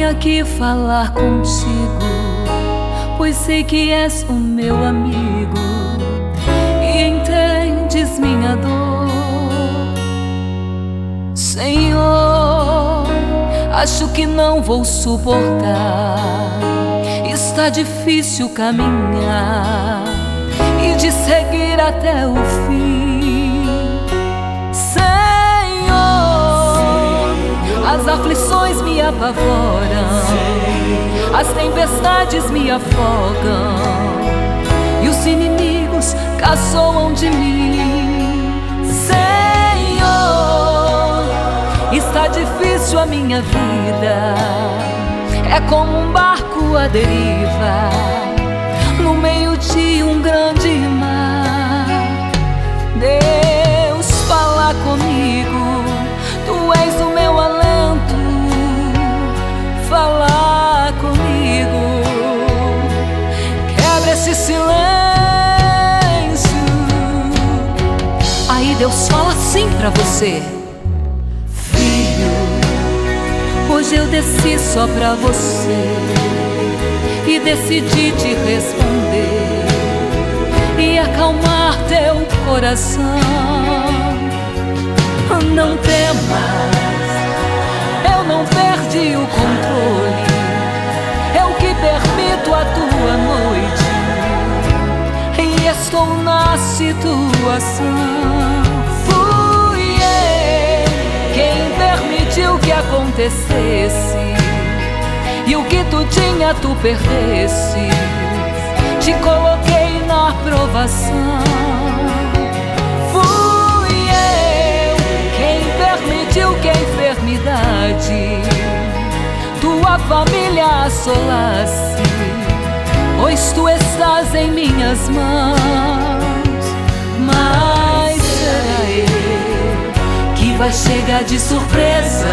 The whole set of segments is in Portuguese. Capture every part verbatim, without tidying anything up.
Vim aqui falar contigo, pois sei que és o meu amigo e entendes minha dor. Senhor, acho que não vou suportar. Está difícil caminhar e de seguir até o fim. Senhor, as aflições me apavoram, as tempestades me afogam e os inimigos caçoam de mim. Senhor, está difícil a minha vida, é como um barco à deriva no meio de um grande mar. Deus, fala comigo, tu és o meu alento. Fala comigo, quebra esse silêncio. Aí Deus fala assim pra você: hoje eu desci só pra você e decidi te responder e acalmar teu coração. Não temas, eu não perdi o controle, eu que permito a tua noite e estou na situação. O que acontecesse e o que tu tinha tu perdesse. Te coloquei na provação. Fui eu quem permitiu que a enfermidade tua família assolasse, pois tu estás em minhas mãos. Mas será eu que vai chegar de surpresa?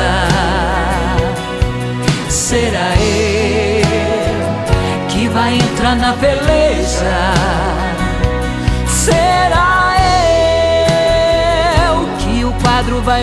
Será eu que vai entrar na peleja? Será eu que o quadro vai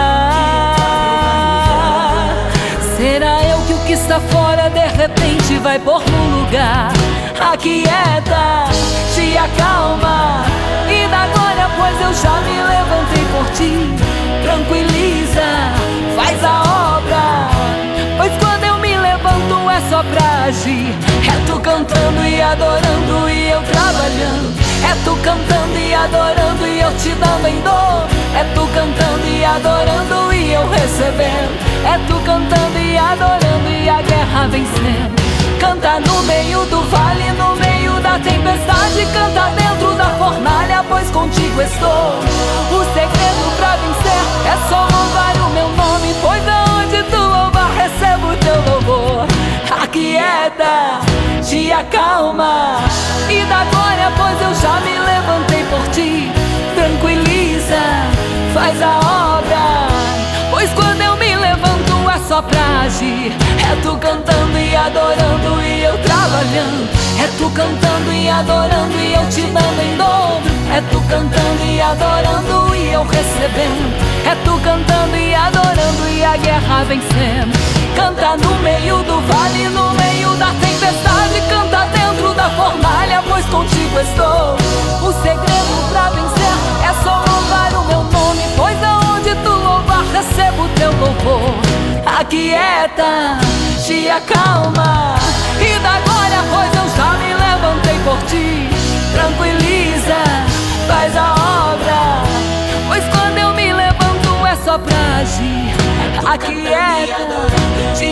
mudar? Será eu que o que está fora de repente vai pôr no lugar? Aquieta, te acalma e dá glória, pois eu já me levantei por ti. Tranquiliza, faz a obra, pois quando eu me levanto é só pra agir. É tu cantando e adorando e eu trabalhando. É tu cantando e adorando e eu te dando em dor. É tu cantando e adorando e eu recebendo. É tu cantando e adorando e a guerra vencendo. Canta no meio do vale, no meio da tempestade. Canta dentro da fornalha, pois contigo estou. O segredo pra vencer é só louvar o meu nome, pois aonde tu louvar recebo o teu louvor. Aquieta, te acalma e dá glória, pois eu já me levantei por ti. Tranquiliza, faz a obra, pois quando eu me levanto é só pra agir. É tu cantando e adorando e eu trabalhando. É tu cantando e adorando e eu te dando em dobro. É tu cantando e adorando e eu recebendo. É tu cantando e adorando e a guerra vencendo. Canta no meio do vale, no meio da tempestade. Canta dentro da fornalha, pois contigo estou. O segredo pra vencer é só louvar o meu nome, pois aonde tu louvar recebo o teu louvor. Aquieta, te acalma e dá glória, pois eu já me levantei por ti. Tranquiliza, faz a obra, pois quando eu me levanto é só pra agir. Aquieta, te